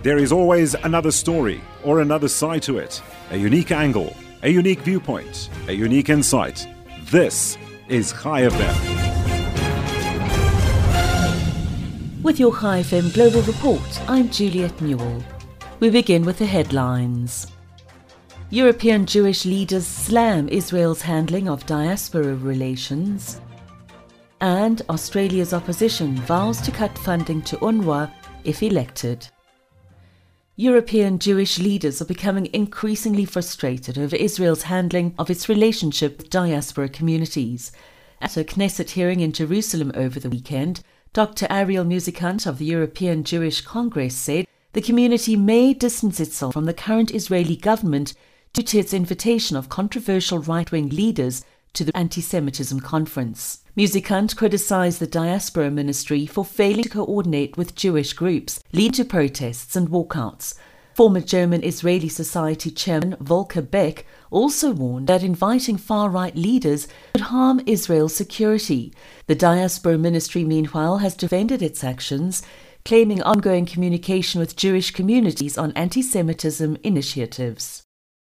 There is always another story or another side to it, a unique angle, a unique viewpoint, a unique insight. This is Chai FM. With your Chai FM Global Report, I'm Juliet Newell. We begin with the headlines. European Jewish leaders slam Israel's handling of diaspora relations. And Australia's opposition vows to cut funding to UNRWA if elected. European Jewish leaders are becoming increasingly frustrated over Israel's handling of its relationship with diaspora communities. At a Knesset hearing in Jerusalem over the weekend, Dr. Ariel Musicant of the European Jewish Congress said the community may distance itself from the current Israeli government due to its invitation of controversial right-wing leaders to the anti-Semitism conference. Musicant criticised the diaspora ministry for failing to coordinate with Jewish groups, leading to protests and walkouts. Former German-Israeli Society chairman Volker Beck also warned that inviting far-right leaders would harm Israel's security. The diaspora ministry, meanwhile, has defended its actions, claiming ongoing communication with Jewish communities on anti-Semitism initiatives.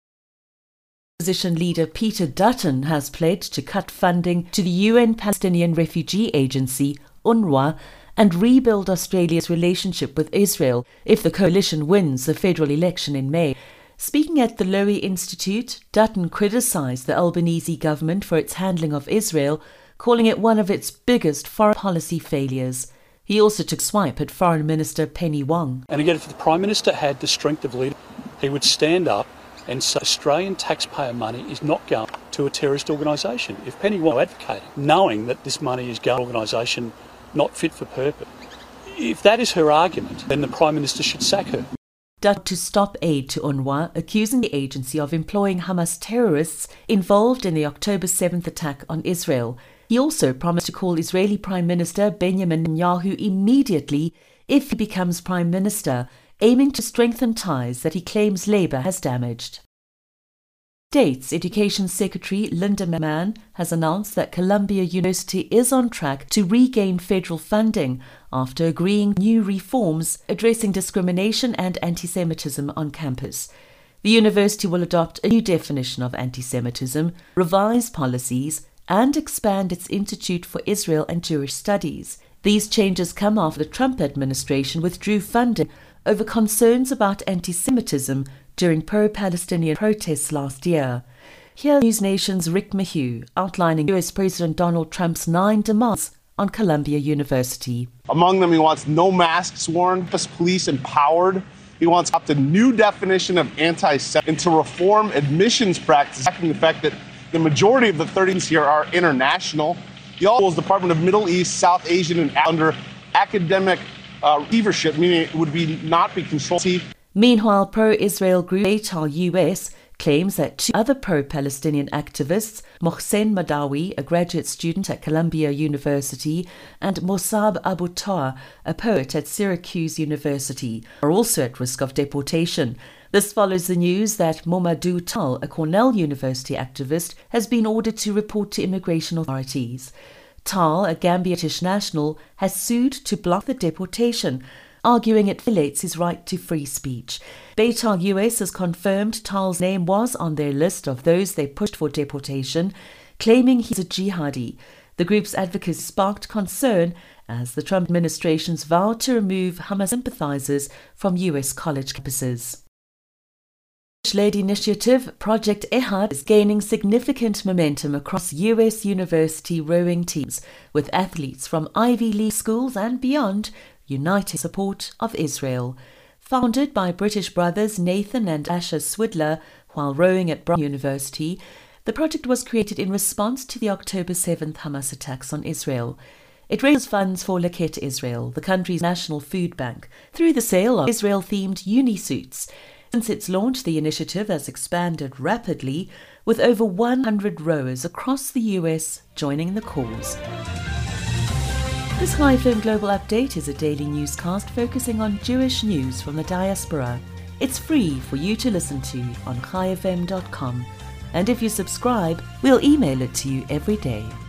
Opposition leader Peter Dutton has pledged to cut funding to the UN Palestinian Refugee Agency, UNRWA, and rebuild Australia's relationship with Israel if the coalition wins the federal election in May. Speaking at the Lowy Institute, Dutton criticised the Albanese government for its handling of Israel, calling it one of its biggest foreign policy failures. He also took swipe at Foreign Minister Penny Wong. And again, if the Prime Minister had the strength of leader, he would stand up and say Australian taxpayer money is not going to a terrorist organisation. If Penny Wong advocating, knowing that this money is going to an organisation not fit for purpose, if that is her argument, then the Prime Minister should sack her. Dutton to stop aid to UNRWA, accusing the agency of employing Hamas terrorists involved in the October 7th attack on Israel. He also promised to call Israeli Prime Minister Benjamin Netanyahu immediately if he becomes Prime Minister, aiming to strengthen ties that he claims Labour has damaged. State's Education Secretary Linda McMahon has announced that Columbia University is on track to regain federal funding after agreeing new reforms addressing discrimination and anti-Semitism on campus. The university will adopt a new definition of anti-Semitism, revise policies, and expand its Institute for Israel and Jewish Studies. These changes come after the Trump administration withdrew funding over concerns about anti-Semitism during pro-Palestinian protests last year. Here, News Nation's Rick Mayhew outlining US President Donald Trump's 9 demands on Columbia University. Among them, he wants no masks worn, police empowered. He wants up to new definition of anti-Semitism and to reform admissions practices, the fact that the majority of the 30s here are international. He also holds Department of Middle East, South Asian, and under academic receivership, meaning it would not be controlled. Meanwhile, pro-Israel group Beitar US claims that two other pro-Palestinian activists, Mohsen Madawi, a graduate student at Columbia University, and Mossab Abu Toa, a poet at Syracuse University, are also at risk of deportation. This follows the news that Momadou Tal, a Cornell University activist, has been ordered to report to immigration authorities. Tal, a Gambian national, has sued to block the deportation, arguing it violates his right to free speech. Beitar US has confirmed Tal's name was on their list of those they pushed for deportation, claiming he's a jihadi. The group's advocacy sparked concern as the Trump administration's vow to remove Hamas sympathizers from US college campuses. Led initiative Project Ehad is gaining significant momentum across US university rowing teams, with athletes from Ivy League schools and beyond uniting support of Israel. Founded by British brothers Nathan and Asher Swidler while rowing at Brown University, the project was created in response to the October 7th Hamas attacks on Israel. It raises funds for Laket Israel, the country's national food bank, through the sale of Israel-themed unisuits. Since its launch, the initiative has expanded rapidly, with over 100 rowers across the US joining the cause. This Chai FM Global Update is a daily newscast focusing on Jewish news from the diaspora. It's free for you to listen to on chaifm.com. And if you subscribe, we'll email it to you every day.